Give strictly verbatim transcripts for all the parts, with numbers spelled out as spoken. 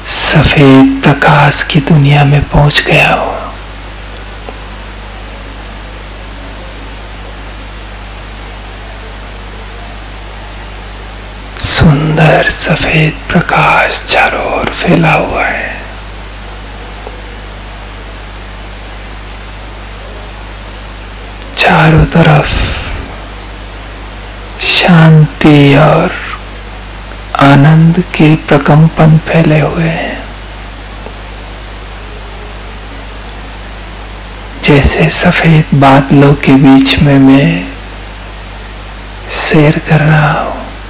सफेद प्रकाश की दुनिया में पहुंच गया हूं। सुंदर सफेद प्रकाश चारों ओर फैला हुआ है। चारों तरफ शांति और आनंद के प्रकंपन फैले हुए हैं। जैसे सफेद बादलों के बीच में मैं सैर कर रहा हूं।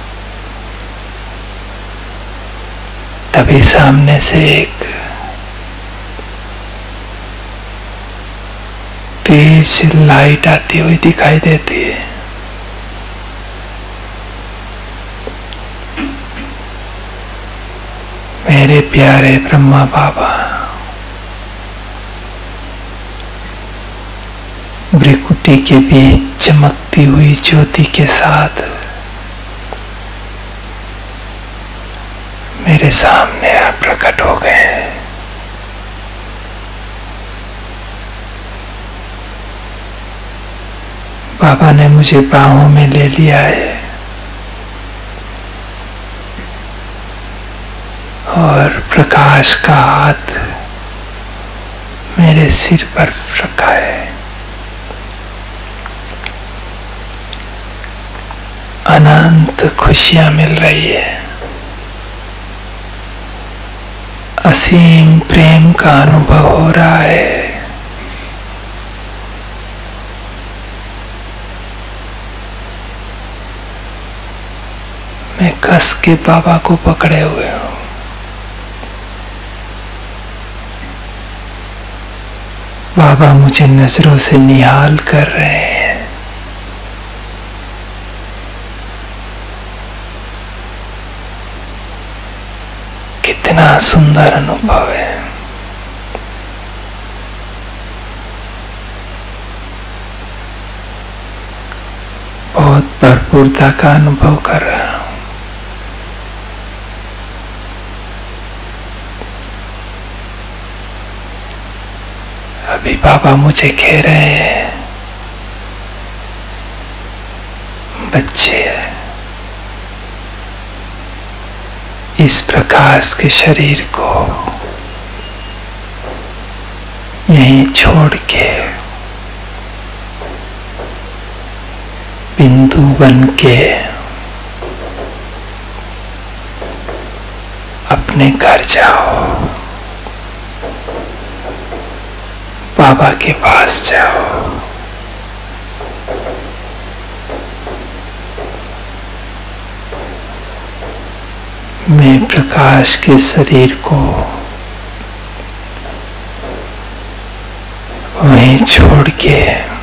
तभी सामने से एक तेज लाइट आती हुई दिखाई देती है। मेरे प्यारे ब्रह्मा बाबा भ्रिकुटी के बीच चमकती हुई ज्योति के साथ मेरे सामने आप प्रकट हो गए हैं। बाबा ने मुझे बाहों में ले लिया है और प्रकाश का हाथ मेरे सिर पर रखा है। अनंत खुशियां मिल रही है। असीम प्रेम का अनुभव हो रहा है। मैं कस के बाबा को पकड़े हुए हूं। बाबा मुझे नजरों से निहाल कर रहे हैं। कितना सुंदर अनुभव है। बहुत भरपूरता का अनुभव कर रहा हूं। अभी बाबा मुझे कह रहे हैं, बच्चे इस प्रकाश के शरीर को यहीं छोड़ के बिंदु बन के अपने घर जाओ, बाबा के पास जाओ। मैं प्रकाश के शरीर को वहीं छोड़ के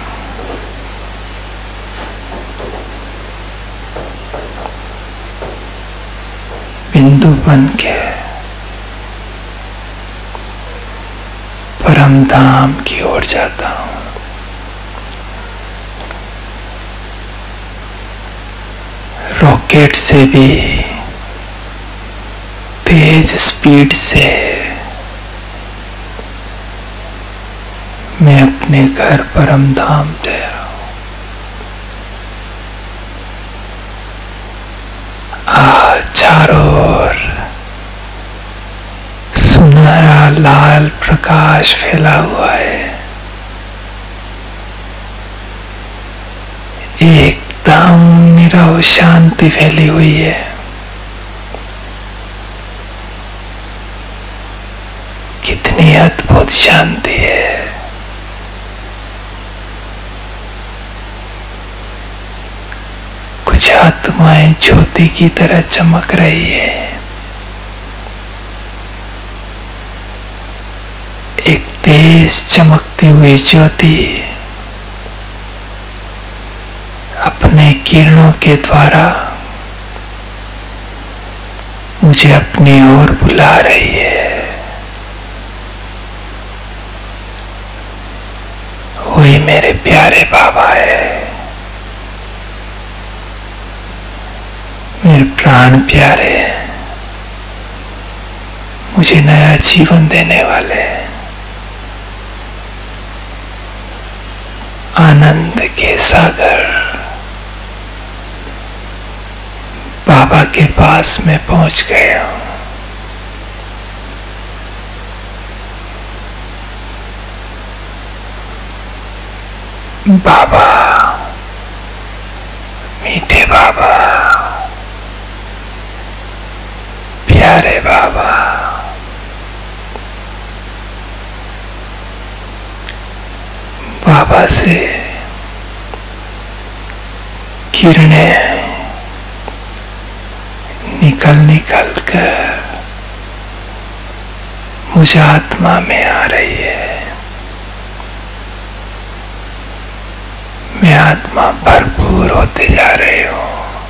बिंदु बन के परम धाम की ओर जाता हूं। रॉकेट से भी तेज स्पीड से मैं अपने घर परम धाम जा रहा हूं। आज चारों ओर सुनहरा लाल प्रकाश फैला हुआ है। एकदम निरव शांति फैली हुई है। कितनी अद्भुत शांति है। कुछ आत्माएं ज्योति की तरह चमक रही है। एक तेज चमकती हुई ज्योति अपने किरणों के द्वारा मुझे अपनी ओर बुला रही है। वही मेरे प्यारे बाबा है, मेरे प्राण प्यारे। मुझे नया जीवन देने वाले आनंद के सागर बाबा के पास में पहुंच गया हूं। बाबा, मीठे बाबा, प्यारे बाबा, बाबा से किरणें निकल निकल कर मुझे आत्मा में आ रही है। मैं आत्मा भरपूर होते जा रही हूं।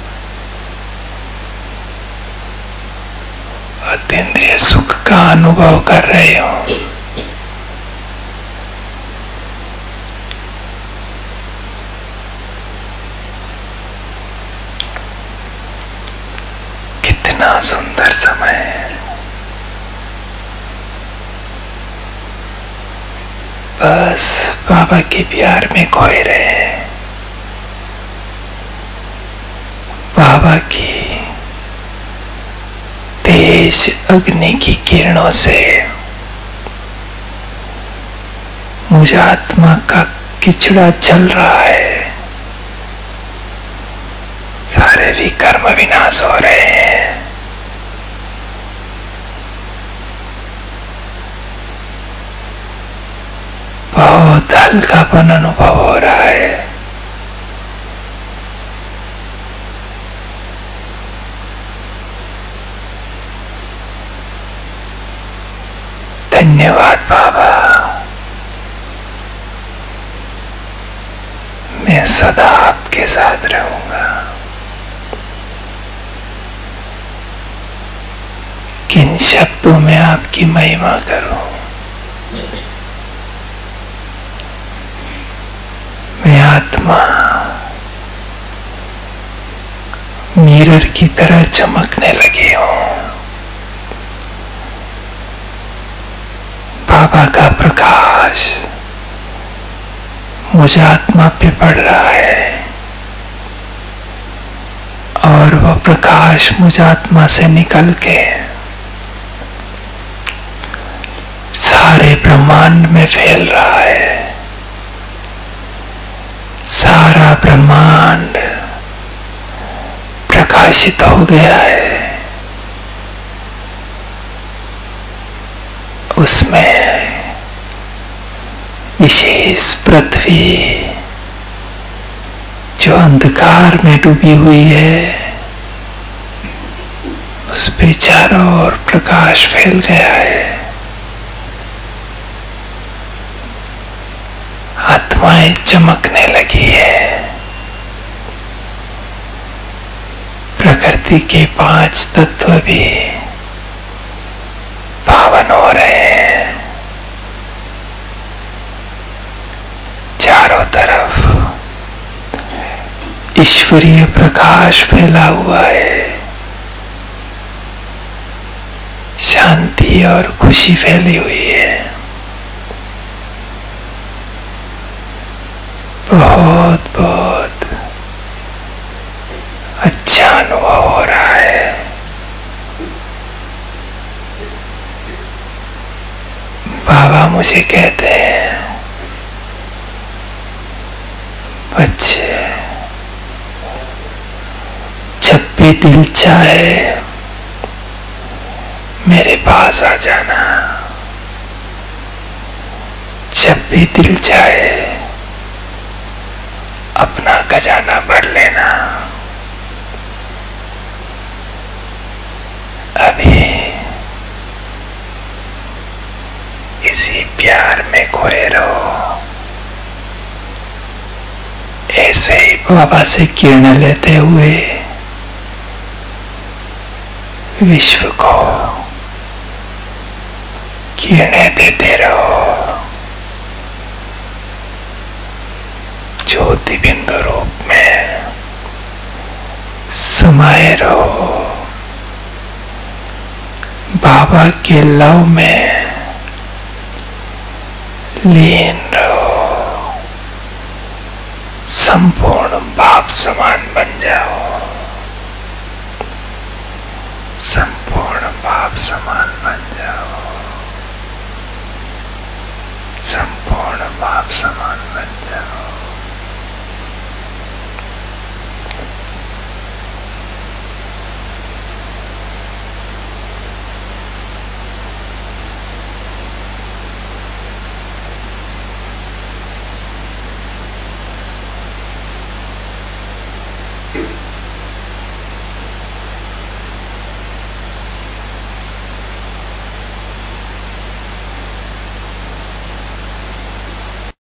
अतीन्द्रिय सुख का अनुभव कर रही हूं। कितना सुंदर समय है। बस बाबा के प्यार में खोए रहे हैं। बाबा की तेज अग्नि की किरणों से मुझे आत्मा का किचड़ा जल रहा है। सारे विकर्म विनाश हो रहे हैं। बहुत हल्कापन अनुभव हो रहा है। धन्यवाद बाबा। मैं सदा आपके साथ रहूंगा। किन शब्दों में आपकी महिमा करूं। मैं आत्मा मिरर की तरह चमकने लगी हूं। बाबा का प्रकाश मुझे आत्मा पे पड़ रहा है और वह प्रकाश मुझे आत्मा से निकल के सारे ब्रह्मांड में फैल रहा है। सारा ब्रह्मांड प्रकाशित हो गया है। उसमें विशेष पृथ्वी जो अंधकार में डूबी हुई है, उस पे चारों ओर प्रकाश फैल गया है। आत्माएं चमकने लगी है। प्रकृति के पांच तत्व भी पावन हो रहे हैं। चारों तरफ ईश्वरीय प्रकाश फैला हुआ है। शांति और खुशी फैली हुई है। बहुत बहुत अच्छा अनुभव हो रहा है। बाबा मुझे कहते हैं, बच्चे, जब भी दिल चाहे मेरे पास आ जाना। जब भी दिल चाहे अपना खजाना भर लेना। अभी इसी प्यार में खोए रहो। ऐसे ही बाबा से किरणें लेते हुए विश्व को किरणें देते रहो। ज्योति बिंदु रूप में समाये रहो। बाबा के लव में लीन रहो, संपूर्ण बाप समान बन जाओ, संपूर्ण बाप समान बन जाओ, संपूर्ण बाप समान बन जाओ।